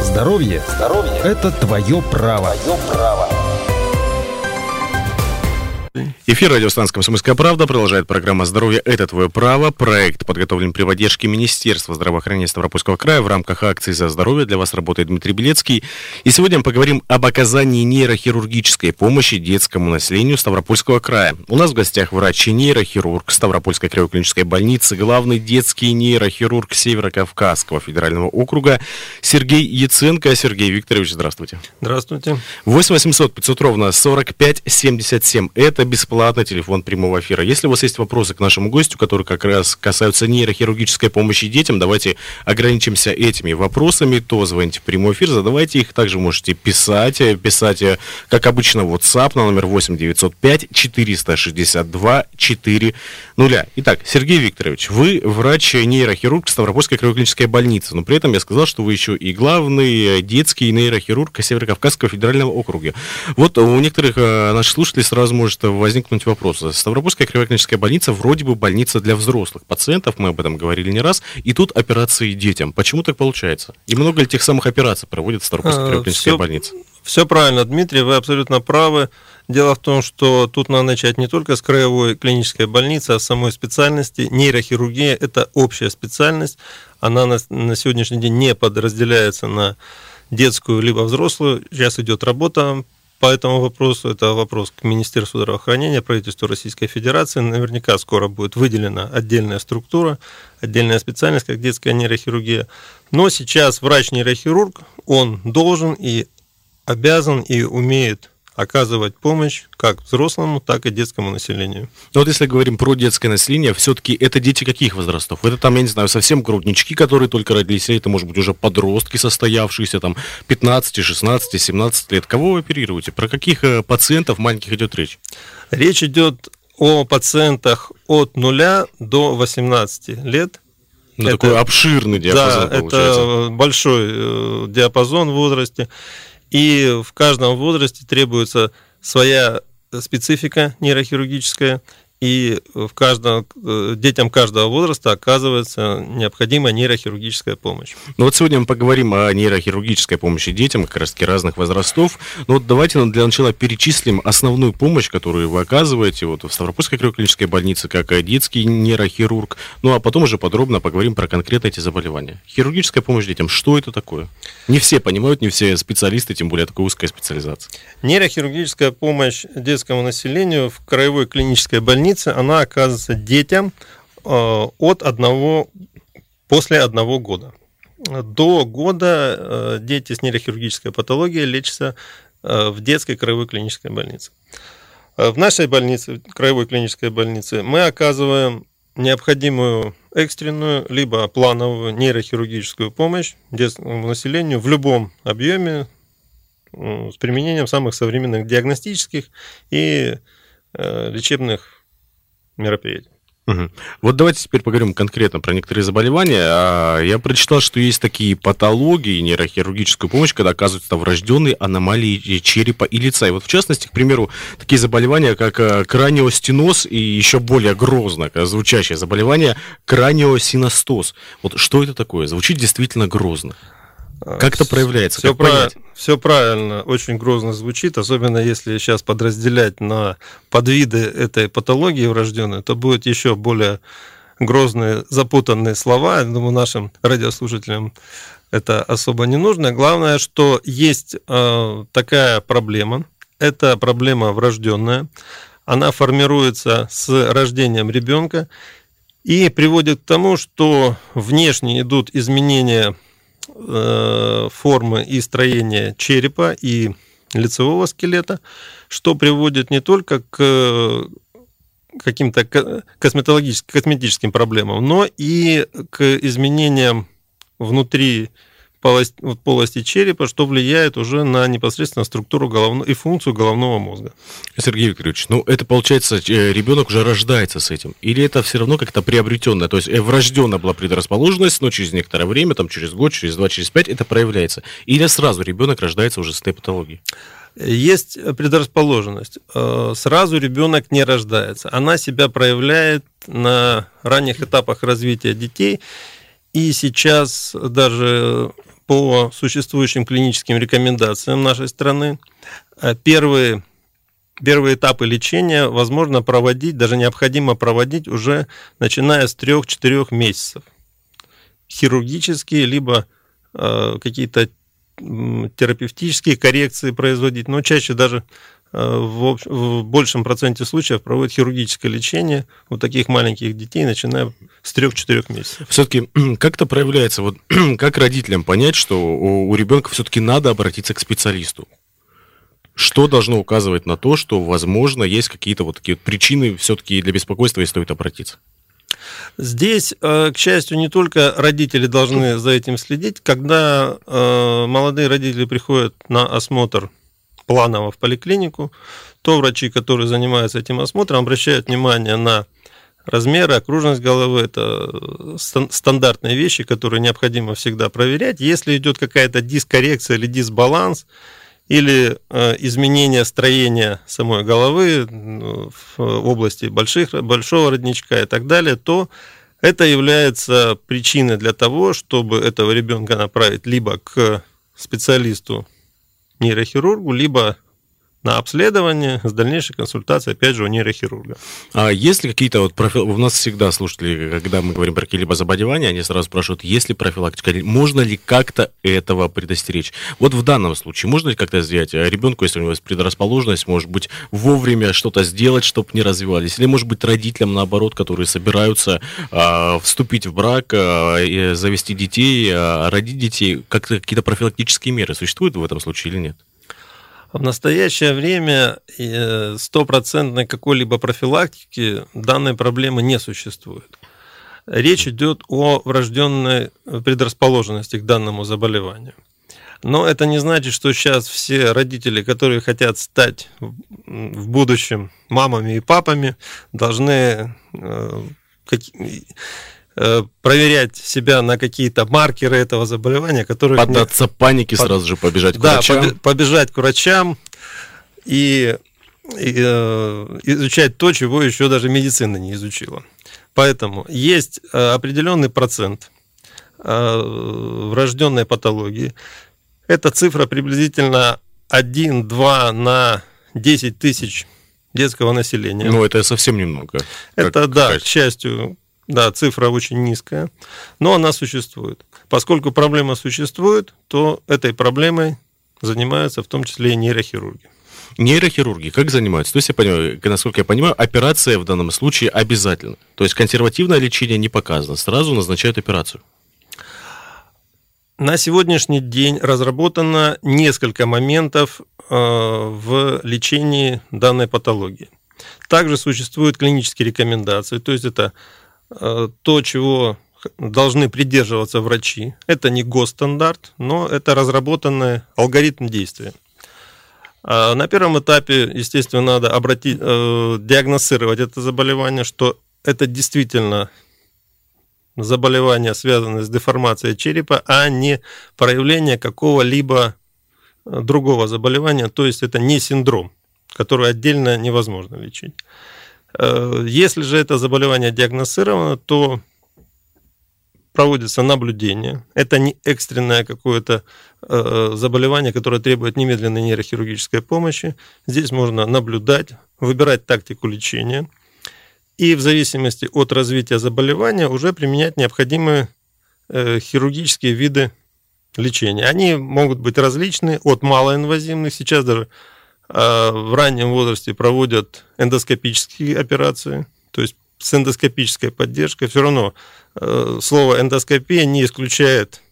Здоровье – это твое право. Эфир радиостанции «Комсомольская правда». Продолжает программа «Здоровье – это твое право». Проект подготовлен при поддержке Министерства здравоохранения Ставропольского края. В рамках акции «За здоровье» для вас работает Дмитрий Белецкий. И сегодня мы поговорим об оказании нейрохирургической помощи детскому населению Ставропольского края. У нас в гостях врач-нейрохирург Ставропольской краевой клинической больницы, главный детский нейрохирург Северо-Кавказского федерального округа Сергей Яценко. Сергей Викторович, здравствуйте. Здравствуйте. 8 800 500 ровно 45 77. Это бесплатный телефон прямого эфира. Если у вас есть вопросы к нашему гостю, которые как раз касаются нейрохирургической помощи детям, давайте ограничимся этими вопросами, то звоните в прямой эфир, задавайте их. Также можете писать, как обычно, в WhatsApp на номер 8 905 462 400. Итак, Сергей Викторович, вы врач-нейрохирург Ставропольской краевой клинической больницы, но при этом я сказал, что вы еще и главный детский нейрохирург Северо-Кавказского федерального округа. Вот у некоторых наших слушателей сразу может возникнуть вопрос. Ставропольская краевая клиническая больница вроде бы больница для взрослых пациентов, мы об этом говорили не раз, и тут операции детям. Почему так получается? И много ли тех самых операций проводит Ставропольская краевая клиническая больница? Все правильно, Дмитрий, вы абсолютно правы. Дело в том, что тут надо начать не только с краевой клинической больницы, а с самой специальности. Нейрохирургия – это общая специальность. Она на сегодняшний день не подразделяется на детскую либо взрослую. Сейчас идет работа по этому вопросу. Это вопрос к Министерству здравоохранения, правительству Российской Федерации. Наверняка скоро будет выделена отдельная структура, отдельная специальность, как детская нейрохирургия. Но сейчас врач-нейрохирург, он должен и обязан и умеет оказывать помощь как взрослому, так и детскому населению. Но вот если говорим про детское население, все-таки это дети каких возрастов? Это там, я не знаю, совсем груднички, которые только родились, или это, может быть, уже подростки состоявшиеся, там, 15, 16, 17 лет. Кого вы оперируете? Про каких пациентов маленьких идет речь? Речь идет о пациентах от 0 до 18 лет. Это такой обширный диапазон, да, получается. Это большой диапазон в возрасте. И в каждом возрасте требуется своя специфика нейрохирургическая, и детям каждого возраста оказывается необходимая нейрохирургическая помощь. Ну вот сегодня мы поговорим о нейрохирургической помощи детям, как раз таки разных возрастов. Но вот давайте для начала перечислим основную помощь, которую вы оказываете вот в Ставропольской краевой клинической больнице, как детский нейрохирург. Ну а потом уже подробно поговорим про конкретно эти заболевания. Хирургическая помощь детям, что это такое? Не все понимают, не все специалисты, тем более такой узкая специализация. Нейрохирургическая помощь детскому населению в краевой клинической больнице, она оказывается детям после 1 года. До года дети с нейрохирургической патологией лечатся в детской краевой клинической больнице. В нашей больнице, краевой клинической больнице, мы оказываем необходимую экстренную либо плановую нейрохирургическую помощь детскому населению в любом объеме с применением самых современных диагностических и лечебных мероприятий. Угу. Вот давайте теперь поговорим конкретно про некоторые заболевания. Я прочитал, что есть такие патологии, нейрохирургическую помощь, когда оказываются врожденные аномалии черепа и лица. И вот в частности, к примеру, такие заболевания, как краниостеноз и еще более грозно звучащее заболевание краниосиностоз. Вот что это такое? Звучит действительно грозно. Как это проявляется? Все правильно, очень грозно звучит, особенно если сейчас подразделять на подвиды этой патологии врожденной, то будет еще более грозные, запутанные слова. Я думаю, нашим радиослушателям это особо не нужно. Главное, что есть такая проблема. Это проблема врожденная. Она формируется с рождением ребенка и приводит к тому, что внешне идут изменения формы и строения черепа и лицевого скелета, что приводит не только к каким-то косметическим проблемам, но и к изменениям внутри полости черепа, что влияет уже на непосредственно структуру и функцию головного мозга. Сергей Викторович, это получается, ребенок уже рождается с этим? Или это все равно как-то приобретенное? То есть врожденная была предрасположенность, но через некоторое время, там, через год, через 2, через 5 это проявляется? Или сразу ребенок рождается уже с этой патологией? Есть предрасположенность. Сразу ребенок не рождается. Она себя проявляет на ранних этапах развития детей. И сейчас даже по существующим клиническим рекомендациям нашей страны, первые этапы лечения возможно проводить, даже необходимо проводить уже начиная с 3-4 месяцев. Хирургические, либо какие-то терапевтические коррекции производить, но чаще даже в большем проценте случаев проводят хирургическое лечение у таких маленьких детей, начиная с 3-4 месяцев. Все-таки как-то проявляется, вот как родителям понять, что у ребенка все-таки надо обратиться к специалисту? Что должно указывать на то, что, возможно, есть какие-то вот такие причины все-таки для беспокойства и стоит обратиться? Здесь, к счастью, не только родители должны за этим следить. Когда молодые родители приходят на осмотр планово в поликлинику, то врачи, которые занимаются этим осмотром, обращают внимание на размеры, окружность головы. Это стандартные вещи, которые необходимо всегда проверять. Если идет какая-то дискоррекция или дисбаланс, или изменение строения самой головы в области большого родничка и так далее, то это является причиной для того, чтобы этого ребенка направить либо к специалисту-нейрохирургу, либо на обследование с дальнейшей консультацией, опять же, у нейрохирурга. А есть ли какие-то вот у нас всегда слушатели, когда мы говорим про какие-либо заболевания, они сразу спрашивают, есть ли профилактика, можно ли как-то этого предостеречь? Вот в данном случае можно ли как-то сделать ребенку, если у него есть предрасположенность, может быть, вовремя что-то сделать, чтобы не развивались? Или, может быть, родителям, наоборот, которые собираются вступить в брак, завести детей, родить детей, как-то какие-то профилактические меры существуют в этом случае или нет? В настоящее время стопроцентной какой-либо профилактики данной проблемы не существует. Речь идет о врожденной предрасположенности к данному заболеванию. Но это не значит, что сейчас все родители, которые хотят стать в будущем мамами и папами, должны проверять себя на какие-то маркеры этого заболевания, которые... Поддаться панике, сразу же побежать к врачам. Да, побежать к врачам и изучать то, чего еще даже медицина не изучила. Поэтому есть определенный процент врожденной патологии. Эта цифра приблизительно 1-2 на 10 тысяч детского населения. Ну, это совсем немного. Это, да, к счастью... Да, цифра очень низкая, но она существует. Поскольку проблема существует, то этой проблемой занимаются в том числе и нейрохирурги. Нейрохирурги как занимаются? То есть, насколько я понимаю, операция в данном случае обязательна. То есть консервативное лечение не показано, сразу назначают операцию. На сегодняшний день разработано несколько моментов в лечении данной патологии. Также существуют клинические рекомендации, то есть это то, чего должны придерживаться врачи. Это не госстандарт, но это разработанный алгоритм действия. На первом этапе, естественно, надо диагностировать это заболевание, что это действительно заболевание, связанное с деформацией черепа, а не проявление какого-либо другого заболевания, то есть это не синдром, который отдельно невозможно лечить. Если же это заболевание диагностировано, то проводится наблюдение. Это не экстренное какое-то заболевание, которое требует немедленной нейрохирургической помощи. Здесь можно наблюдать, выбирать тактику лечения и в зависимости от развития заболевания уже применять необходимые хирургические виды лечения. Они могут быть различны, от малоинвазивных, сейчас даже в раннем возрасте проводят эндоскопические операции, то есть с эндоскопической поддержкой. Все равно слово эндоскопия не исключает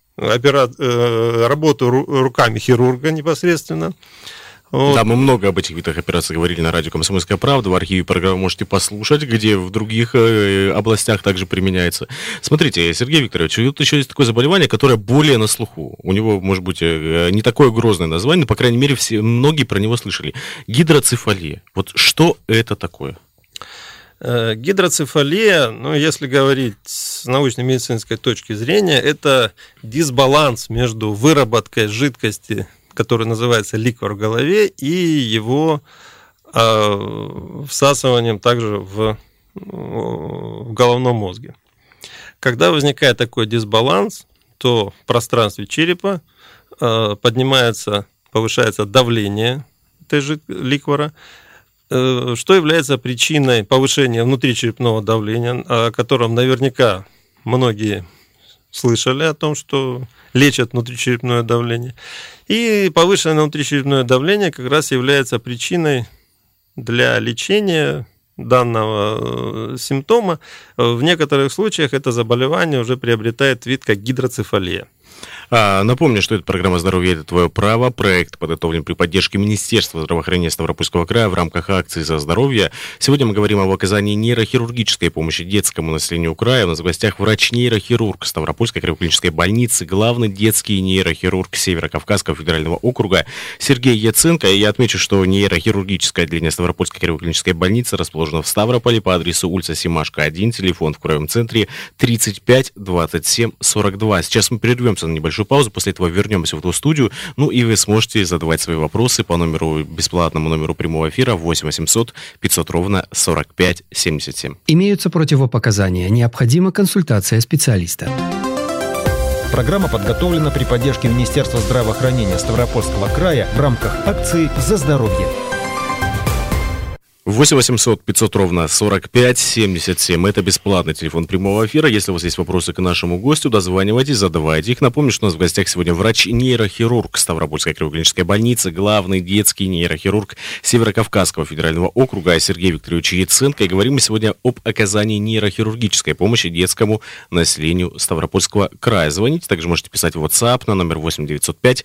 работу руками хирурга непосредственно. Вот. Да, мы много об этих видах операций говорили на радио «Комсомольская правда». В архиве программы можете послушать, где в других областях также применяется. Смотрите, Сергей Викторович, тут еще есть такое заболевание, которое более на слуху. У него, может быть, не такое грозное название, но, по крайней мере, многие про него слышали. Гидроцефалия. Вот что это такое? Гидроцефалия, если говорить с научно-медицинской точки зрения, это дисбаланс между выработкой жидкости, который называется ликвор в голове, и его всасыванием также в головном мозге. Когда возникает такой дисбаланс, то в пространстве черепа повышается давление этой же ликвора, что является причиной повышения внутричерепного давления, о котором наверняка многие слышали о том, что лечат внутричерепное давление. И повышенное внутричерепное давление как раз является причиной для лечения данного симптома. В некоторых случаях это заболевание уже приобретает вид как гидроцефалия. Напомню, что это программа «Здоровье – это твое право». Проект подготовлен при поддержке Министерства здравоохранения Ставропольского края в рамках акции «За здоровье». Сегодня мы говорим об оказании нейрохирургической помощи детскому населению края. У нас в гостях врач-нейрохирург Ставропольской краевой клинической больницы, главный детский нейрохирург Северо-Кавказского федерального округа Сергей Яценко. И я отмечу, что нейрохирургическое отделение Ставропольской краевой клинической больницы расположено в Ставрополе по адресу улица Семашко, 1, телефон в краевом центре 35 27 42. Сейчас мы прервемся на небольшую паузу, после этого вернемся в эту студию, и вы сможете задавать свои вопросы по бесплатному номеру прямого эфира 8 800 500 ровно 45 77. Имеются противопоказания, необходима консультация специалиста. Программа подготовлена при поддержке Министерства здравоохранения Ставропольского края в рамках акции «За здоровье». 8 800 500 ровно 45 77. Это бесплатный телефон прямого эфира. Если у вас есть вопросы к нашему гостю, дозванивайтесь, задавайте их. Напомню, что у нас в гостях сегодня врач-нейрохирург Ставропольской краевой клинической больницы, главный детский нейрохирург Северо-Кавказского федерального округа Сергей Викторович Яценко. И говорим мы сегодня об оказании нейрохирургической помощи детскому населению Ставропольского края. Звоните, также можете писать в WhatsApp на номер 8 905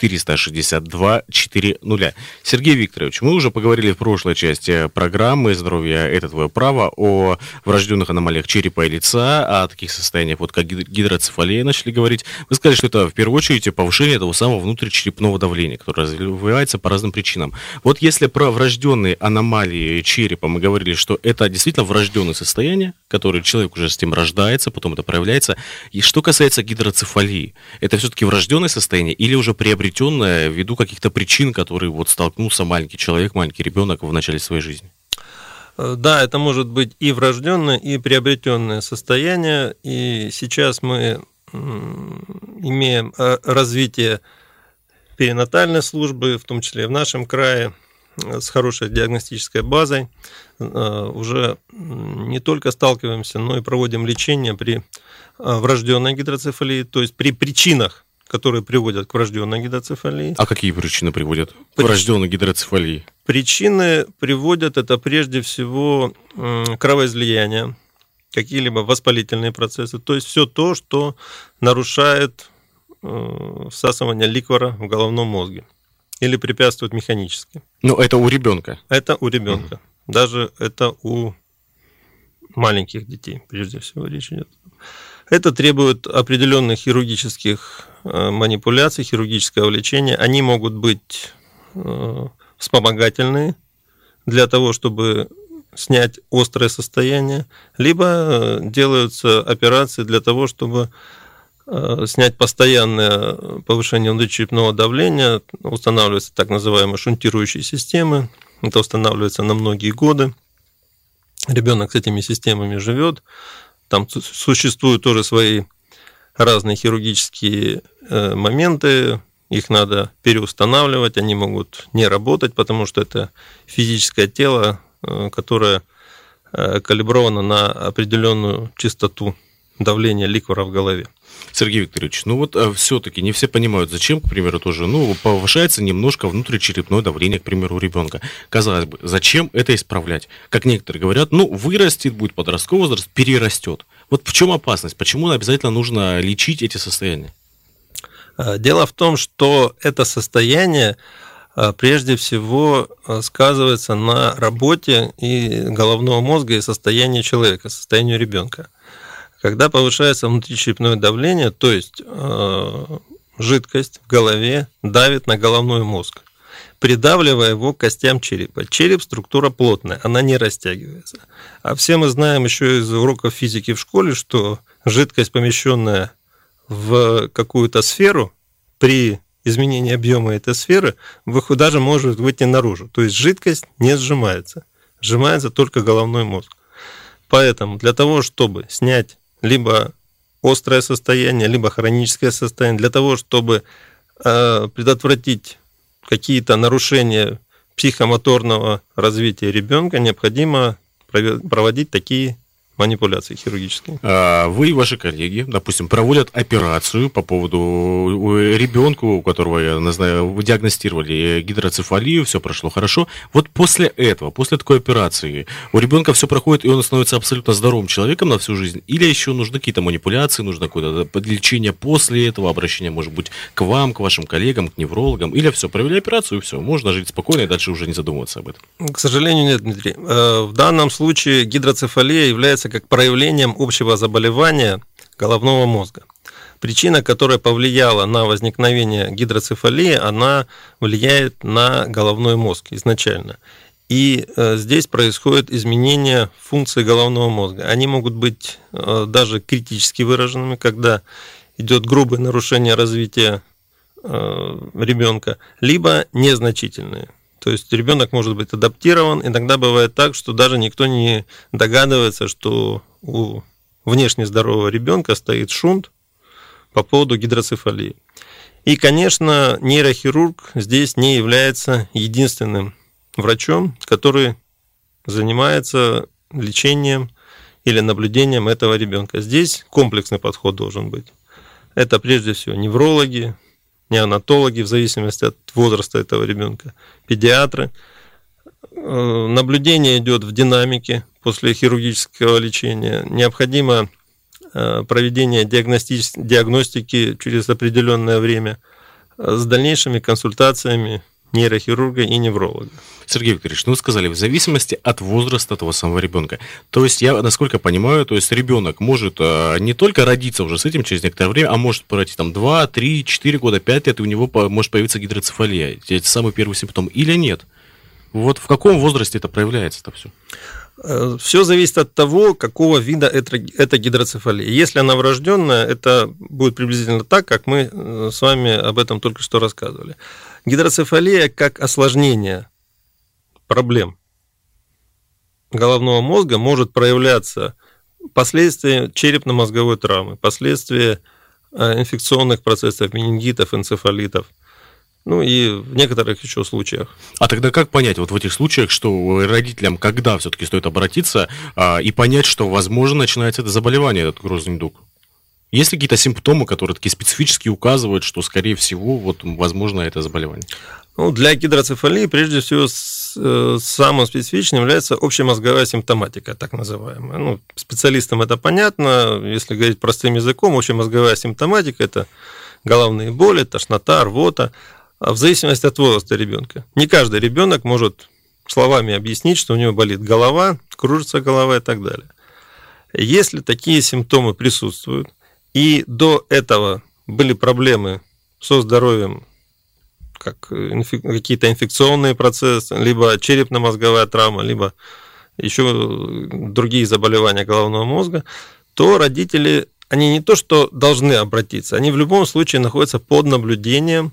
462 400. Сергей Викторович, мы уже поговорили в прошлой части программы «Здоровье – это твое право» о врожденных аномалиях черепа и лица, о таких состояниях, как гидроцефалия, начали говорить. Вы сказали, что это в первую очередь повышение того самого внутричерепного давления, которое развивается по разным причинам. Вот если про врожденные аномалии черепа мы говорили, что это действительно врожденное состояние, которое человек уже с этим рождается, потом это проявляется. И что касается гидроцефалии, это все-таки врожденное состояние или уже приобретенное ввиду каких-то причин, которые столкнулся маленький человек, маленький ребенок в начале своей жизни? Да, это может быть и врожденное, и приобретенное состояние. И сейчас мы имеем развитие перинатальной службы, в том числе и в нашем крае, с хорошей диагностической базой. Уже не только сталкиваемся, но и проводим лечение при врожденной гидроцефалии, то есть при причинах, которые приводят к врожденной гидроцефалии. А какие причины приводят к врожденной гидроцефалии? Причины приводят это прежде всего кровоизлияние, какие-либо воспалительные процессы, то есть все то, что нарушает всасывание ликвора в головном мозге или препятствует механически. Но это у ребенка? Это у ребенка. Даже это у маленьких детей, прежде всего, речь идет. Это требует определенных хирургических манипуляций, хирургического лечения. Они могут быть вспомогательные для того, чтобы снять острое состояние, либо делаются операции для того, чтобы снять постоянное повышение внутричерепного давления, устанавливаются так называемые шунтирующие системы. Это устанавливается на многие годы. Ребенок с этими системами живет. Там существуют тоже свои разные хирургические моменты. Их надо переустанавливать, они могут не работать, потому что это физическое тело, которое калибровано на определенную частоту давления ликвора в голове. Сергей Викторович, все-таки не все понимают, зачем, к примеру, тоже, повышается немножко внутричерепное давление, к примеру, у ребенка. Казалось бы, зачем это исправлять? Как некоторые говорят, вырастет, будет подростковый возраст, перерастет. Вот в чем опасность? Почему обязательно нужно лечить эти состояния? Дело в том, что это состояние прежде всего сказывается на работе и головного мозга, и состоянии человека, состоянию ребенка. Когда повышается внутричерепное давление, то есть жидкость в голове давит на головной мозг, придавливая его к костям черепа. Череп – структура плотная, она не растягивается. А все мы знаем еще из уроков физики в школе, что жидкость, помещенная в какую-то сферу, при изменении объема этой сферы даже может выйти наружу. То есть жидкость не сжимается. Сжимается только головной мозг. Поэтому для того, чтобы снять либо острое состояние, либо хроническое состояние. Для того, чтобы предотвратить какие-то нарушения психомоторного развития ребенка, необходимо проводить такие манипуляции хирургические. Вы и ваши коллеги, допустим, проводят операцию по поводу ребенку, у которого, я знаю, вы диагностировали гидроцефалию, все прошло хорошо. Вот после этого, после такой операции, у ребенка все проходит, и он становится абсолютно здоровым человеком на всю жизнь? Или еще нужны какие-то манипуляции, нужно какое-то подлечение после этого, обращение, может быть, к вам, к вашим коллегам, к неврологам? Или все, провели операцию, и все, можно жить спокойно и дальше уже не задумываться об этом? К сожалению, нет, Дмитрий. В данном случае гидроцефалия является как проявлением общего заболевания головного мозга. Причина, которая повлияла на возникновение гидроцефалии, она влияет на головной мозг изначально. И здесь происходит изменение функции головного мозга. Они могут быть даже критически выраженными, когда идет грубое нарушение развития ребенка, либо незначительные. То есть ребенок может быть адаптирован. Иногда бывает так, что даже никто не догадывается, что у внешне здорового ребенка стоит шунт по поводу гидроцефалии. И, конечно, нейрохирург здесь не является единственным врачом, который занимается лечением или наблюдением этого ребенка. Здесь комплексный подход должен быть. Это прежде всего неврологи, неонатологи, в зависимости от возраста этого ребенка, педиатры. Наблюдение идет в динамике после хирургического лечения. Необходимо проведение диагностики через определенное время с дальнейшими консультациями нейрохирурга и невролога. Сергей Викторович, вы сказали, в зависимости от возраста того самого ребенка. То есть, я, насколько понимаю, то есть ребенок может не только родиться уже с этим через некоторое время, а может пройти там 2, 3, 4 года, 5 лет, и у него может появиться гидроцефалия. Это самый первый симптом. Или нет? Вот в каком возрасте это проявляется-то все? Все зависит от того, какого вида это гидроцефалия. Если она врожденная, это будет приблизительно так, как мы с вами об этом только что рассказывали. Гидроцефалия как осложнение проблем головного мозга может проявляться последствия черепно-мозговой травмы, последствия инфекционных процессов, менингитов, энцефалитов. Ну и в некоторых еще случаях. А тогда как понять вот в этих случаях, что родителям когда все-таки стоит обратиться и понять, что, возможно, начинается это заболевание, этот грозный недуг? Есть ли какие-то симптомы, которые такие специфически указывают, что, скорее всего, вот, возможно, это заболевание? Ну, для гидроцефалии, прежде всего, самым специфичным является общемозговая симптоматика, так называемая. Ну, специалистам это понятно. Если говорить простым языком, общемозговая симптоматика – это головные боли, тошнота, рвота, в зависимости от возраста ребенка. Не каждый ребенок может словами объяснить, что у него болит голова, кружится голова и так далее. Если такие симптомы присутствуют, и до этого были проблемы со здоровьем, как какие-то инфекционные процессы, либо черепно-мозговая травма, либо еще другие заболевания головного мозга, то родители, они не то что должны обратиться, они в любом случае находятся под наблюдением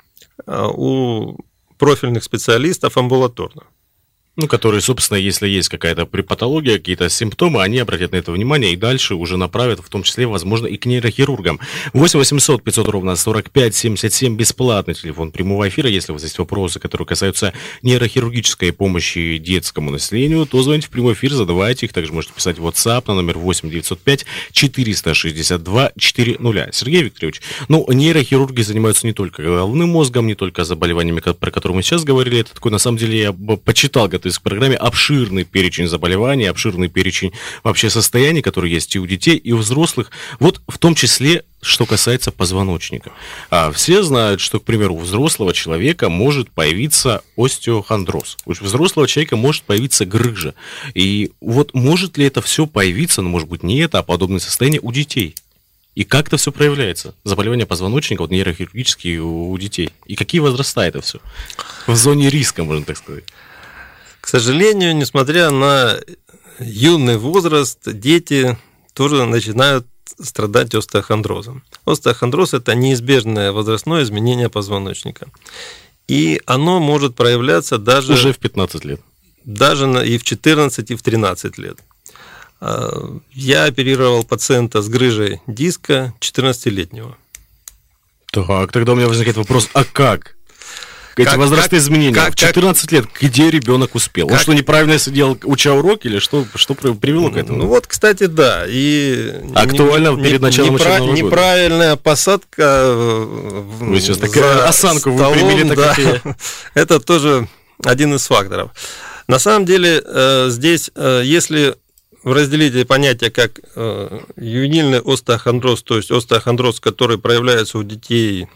у профильных специалистов амбулаторно. Ну, которые, собственно, если есть какая-то патология, какие-то симптомы, они обратят на это внимание и дальше уже направят, в том числе, возможно, и к нейрохирургам. 8 800 500 ровно 45 77, бесплатный телефон прямого эфира. Если у вас есть вопросы, которые касаются нейрохирургической помощи детскому населению, то звоните в прямой эфир, задавайте их. Также можете писать в WhatsApp на номер 8 905 462 400. Сергей Викторович, ну, нейрохирурги занимаются не только головным мозгом, не только заболеваниями, про которые мы сейчас говорили. Это такой, на самом деле, я почитал, в программе обширный перечень заболеваний, обширный перечень вообще состояний, которые есть и у детей, и у взрослых. Вот в том числе, что касается позвоночника. Все знают, что, к примеру, у взрослого человека может появиться остеохондроз. У взрослого человека может появиться грыжа. И вот может ли это все появиться, ну, может быть, не это, а подобное состояние у детей? И как это все проявляется? Заболевания позвоночника, вот нейрохирургические у детей. И какие возраста это все? В зоне риска, можно так сказать. К сожалению, несмотря на юный возраст, дети тоже начинают страдать остеохондрозом. Остеохондроз – это неизбежное возрастное изменение позвоночника. И оно может проявляться даже... Уже в 15 лет. Даже и в 14, и в 13 лет. Я оперировал пациента с грыжей диска 14-летнего. Так, тогда у меня возникает вопрос, а как? Эти возрастные изменения. В 14 лет где ребенок успел? Он что, неправильно сидел, уча уроки, или что привело к этому? Ну вот, кстати, да. И актуально перед началом учебного года. Неправильная посадка. Вы сейчас такую осанку выпрямили. Да. Это тоже один из факторов. На самом деле, здесь, если разделить понятие как ювенильный остеохондроз, то есть остеохондроз, который проявляется у детей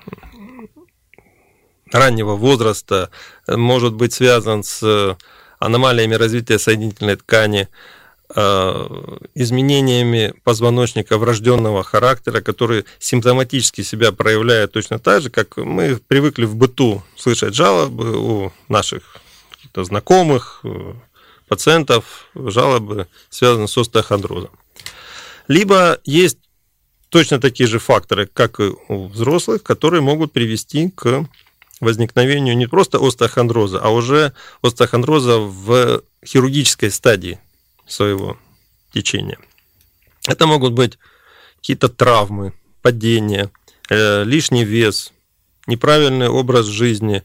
раннего возраста, может быть связан с аномалиями развития соединительной ткани, изменениями позвоночника врожденного характера, которые симптоматически себя проявляют точно так же, как мы привыкли в быту слышать жалобы у наших каких-то знакомых, пациентов, жалобы связаны с остеохондрозом. Либо есть точно такие же факторы, как и у взрослых, которые могут привести к возникновению не просто остеохондроза, а уже остеохондроза в хирургической стадии своего течения. Это могут быть какие-то травмы, падения, лишний вес, неправильный образ жизни,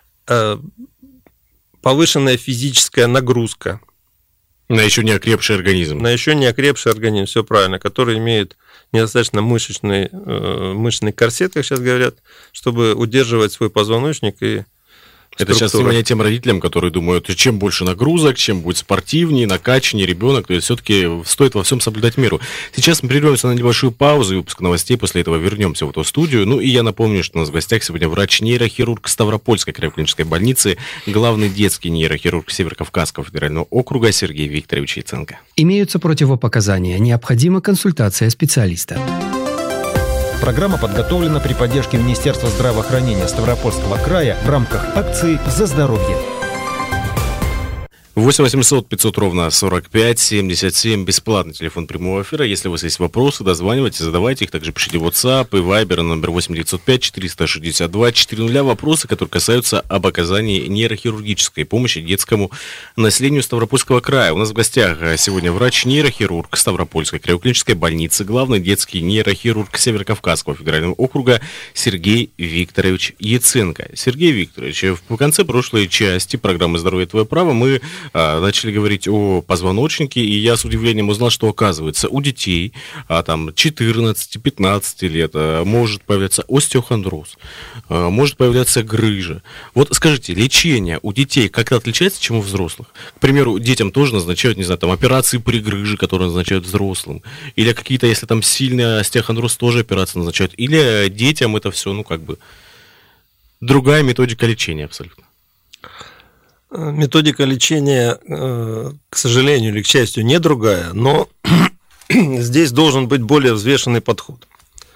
повышенная физическая нагрузка. На еще не окрепший организм. На еще не окрепший организм, все правильно, который имеет недостаточно мышечный корсет, как сейчас говорят, чтобы удерживать свой позвоночник и это сейчас внимание тем родителям, которые думают, чем больше нагрузок, чем будет спортивнее, накачаннее ребенок, то есть все-таки стоит во всем соблюдать меру. Сейчас мы прервемся на небольшую паузу и выпуск новостей, после этого вернемся в эту студию. Ну и я напомню, что у нас в гостях сегодня врач-нейрохирург Ставропольской краево-клинической больницы, главный детский нейрохирург Северокавказского федерального округа Сергей Викторович Яценко. Имеются противопоказания, необходима консультация специалиста. Программа подготовлена при поддержке Министерства здравоохранения Ставропольского края в рамках акции «За здоровье». 8 800 500 ровно 45 77, бесплатный телефон прямого эфира. Если у вас есть вопросы, дозванивайтесь, задавайте их. Также пишите в WhatsApp и Viber на номер 8 905 462 400. Вопросы, которые касаются об оказании нейрохирургической помощи детскому населению Ставропольского края. У нас в гостях сегодня врач-нейрохирург Ставропольской краево-клинической больницы, главный детский нейрохирург Северокавказского федерального округа Сергей Викторович Яценко. Сергей Викторович, в конце прошлой части программы «Здоровье – твое право» мы начали говорить о позвоночнике, и я с удивлением узнал, что, оказывается, у детей там 14-15 лет может появляться остеохондроз, может появляться грыжа. Вот скажите, лечение у детей как-то отличается, чем у взрослых? К примеру, детям тоже назначают, не знаю, там операции при грыже, которые назначают взрослым, или какие-то, если там сильный остеохондроз, тоже операции назначают, или детям это все, ну, как бы, другая методика лечения абсолютно? Методика лечения, к сожалению или к счастью, не другая, но здесь должен быть более взвешенный подход.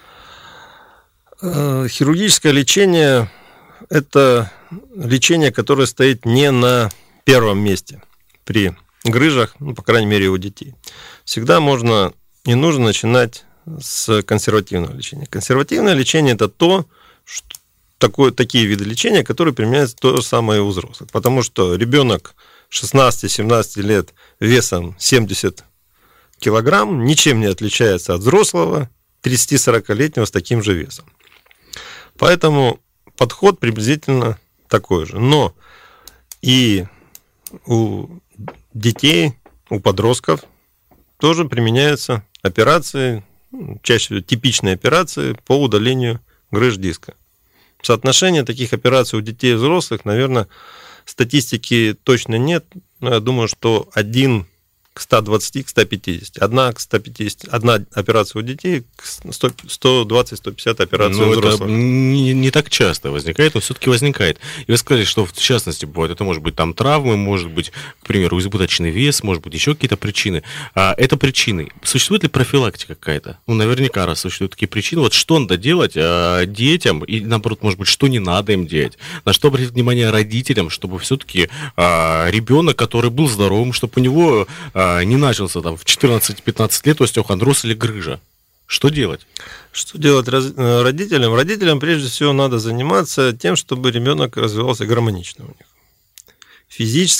Хирургическое лечение – это лечение, которое стоит не на первом месте при грыжах, ну, по крайней мере, у детей. Всегда можно и нужно начинать с консервативного лечения. Консервативное лечение – это то, что такие виды лечения, которые применяются то же самое и у взрослых. Потому что ребенок 16-17 лет весом 70 килограмм ничем не отличается от взрослого 30-40-летнего с таким же весом. Поэтому подход приблизительно такой же. Но и у детей, у подростков тоже применяются операции, чаще всего типичные операции по удалению грыж диска. Соотношение таких операций у детей и взрослых, наверное, статистики точно нет, но я думаю, что 1 к 120, к 150. Одна операция у детей, 120-150 операций у взрослых. Это не так часто возникает, но все-таки возникает. И вы сказали, что в частности бывает, это может быть там травмы, может быть, к примеру, избыточный вес, может быть, еще какие-то причины. А это причины. Существует ли профилактика какая-то? Ну, наверняка, раз существуют такие причины, вот что надо делать детям, и наоборот, может быть, что не надо им делать? На что обратить внимание родителям, чтобы все-таки ребенок, который был здоровым, чтобы у него не начался там в 14-15 лет остеохондроз или грыжа. Что делать? Что делать родителям? Родителям прежде всего надо заниматься тем, чтобы ребенок развивался гармонично у них. В физическом,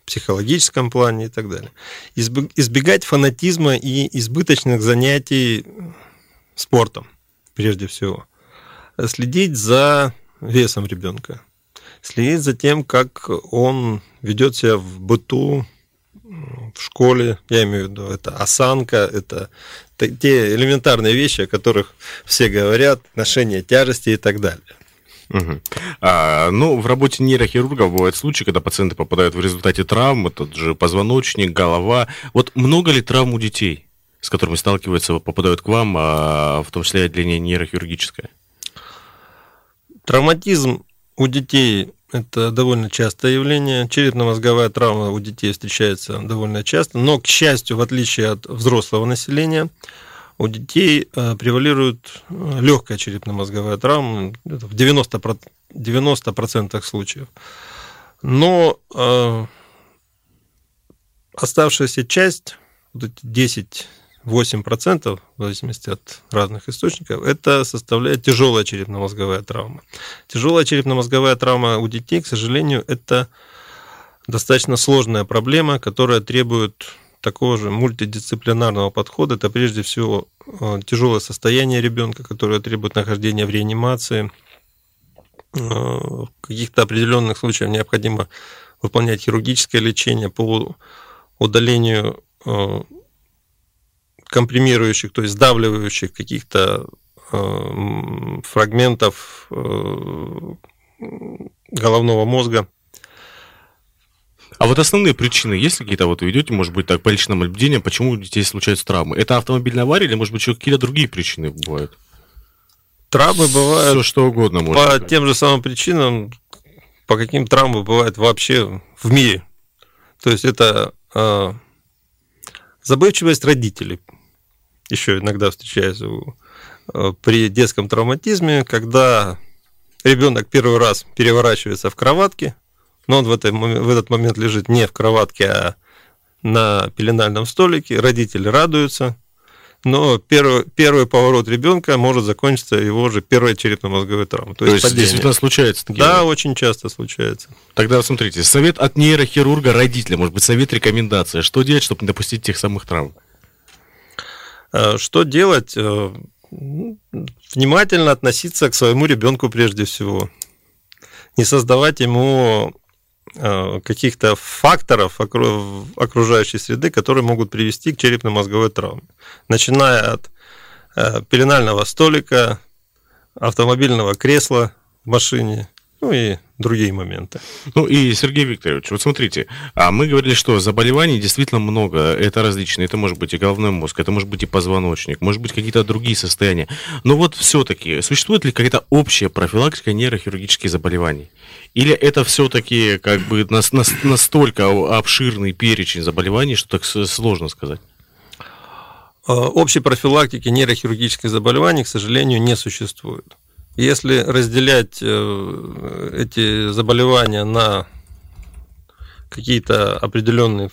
психологическом плане и так далее. Избегать фанатизма и избыточных занятий спортом, прежде всего. Следить за весом ребенка. Следить за тем, как он ведет себя в быту, в школе. Я имею в виду, это осанка, это те элементарные вещи, о которых все говорят, ношение тяжести и так далее. Угу. В работе нейрохирургов бывают случаи, когда пациенты попадают в результате травм, тот же позвоночник, голова. Вот много ли травм у детей, с которыми сталкиваются, попадают к вам, в том числе и отделение нейрохирургическое? Травматизм у детей – это довольно частое явление. Черепно-мозговая травма у детей встречается довольно часто, но, к счастью, в отличие от взрослого населения, у детей превалирует легкая черепно-мозговая травма в 90% случаев. Но оставшаяся часть, вот эти 10-8%, в зависимости от разных источников, это составляет тяжелая черепно-мозговая травма. Тяжелая черепно-мозговая травма у детей, к сожалению, это достаточно сложная проблема, которая требует такого же мультидисциплинарного подхода. Это прежде всего тяжелое состояние ребенка, которое требует нахождения в реанимации. В каких-то определенных случаях необходимо выполнять хирургическое лечение по удалению компримирующих, то есть сдавливающих каких-то фрагментов головного мозга. А вот основные причины, есть ли какие-то, вот вы идете, может быть, так, по личному наблюдению, почему у детей случаются травмы? Это автомобильная авария или, может быть, еще какие-то другие причины бывают? Травмы бывают все, что угодно, может по быть. Тем же самым причинам, по каким травмы бывают вообще в мире. То есть это забывчивость родителей. Еще иногда встречается при детском травматизме, когда ребенок первый раз переворачивается в кроватке, но он в этот момент лежит не в кроватке, а на пеленальном столике. Родители радуются, но первый поворот ребенка может закончиться его же первой черепно-мозговой травмой. То есть действительно случается такие? Да, очень часто случается. Тогда смотрите, совет от нейрохирурга родителя, может быть, совет, рекомендация. Что делать, чтобы не допустить тех самых травм? Что делать? Внимательно относиться к своему ребенку прежде всего. Не создавать ему каких-то факторов окружающей среды, которые могут привести к черепно-мозговой травме. Начиная от пеленального столика, автомобильного кресла в машине, ну и другие моменты. Ну и, Сергей Викторович, вот смотрите, мы говорили, что заболеваний действительно много, это различные, это может быть и головной мозг, это может быть и позвоночник, может быть какие-то другие состояния. Но вот все-таки, существует ли какая-то общая профилактика нейрохирургических заболеваний? Или это все-таки как бы настолько обширный перечень заболеваний, что так сложно сказать? Общей профилактики нейрохирургических заболеваний, к сожалению, не существует. Если разделять эти заболевания на какие-то определенные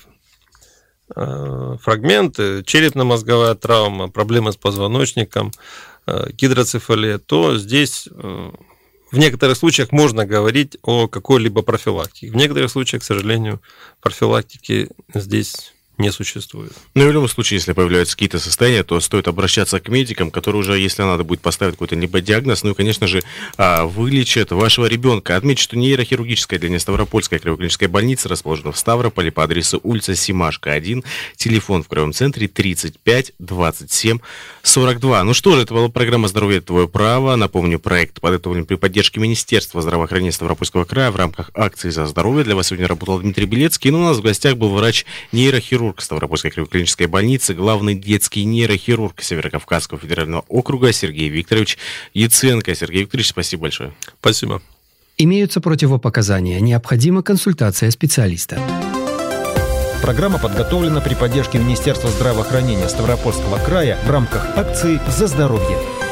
фрагменты, черепно-мозговая травма, проблемы с позвоночником, гидроцефалия, то здесь в некоторых случаях можно говорить о какой-либо профилактике. В некоторых случаях, к сожалению, профилактики здесь не существует. Но в любом случае, если появляются какие-то состояния, то стоит обращаться к медикам, которые уже, если надо будет поставить какой-то либо диагноз, ну и, конечно же, вылечат вашего ребенка. Отмечу, что нейрохирургическое отделение Ставропольской краевой-клинической больницы расположено в Ставрополе по адресу улица Семашко, 1, телефон в краевом центре 35 27 42. Ну что же, это была программа «Здоровье – твое право». Напомню, проект подготовлен при поддержке Министерства здравоохранения Ставропольского края в рамках акции «За здоровье». Для вас сегодня работал Дмитрий Белецкий, но у нас в гостях был врач-нейрохирург Ставропольской краевой-клинической больницы, главный детский нейрохирург Северокавказского федерального округа Сергей Викторович Яценко. Сергей Викторович, спасибо большое. Спасибо. Имеются противопоказания. Необходима консультация специалиста. Программа подготовлена при поддержке Министерства здравоохранения Ставропольского края в рамках акции «За здоровье».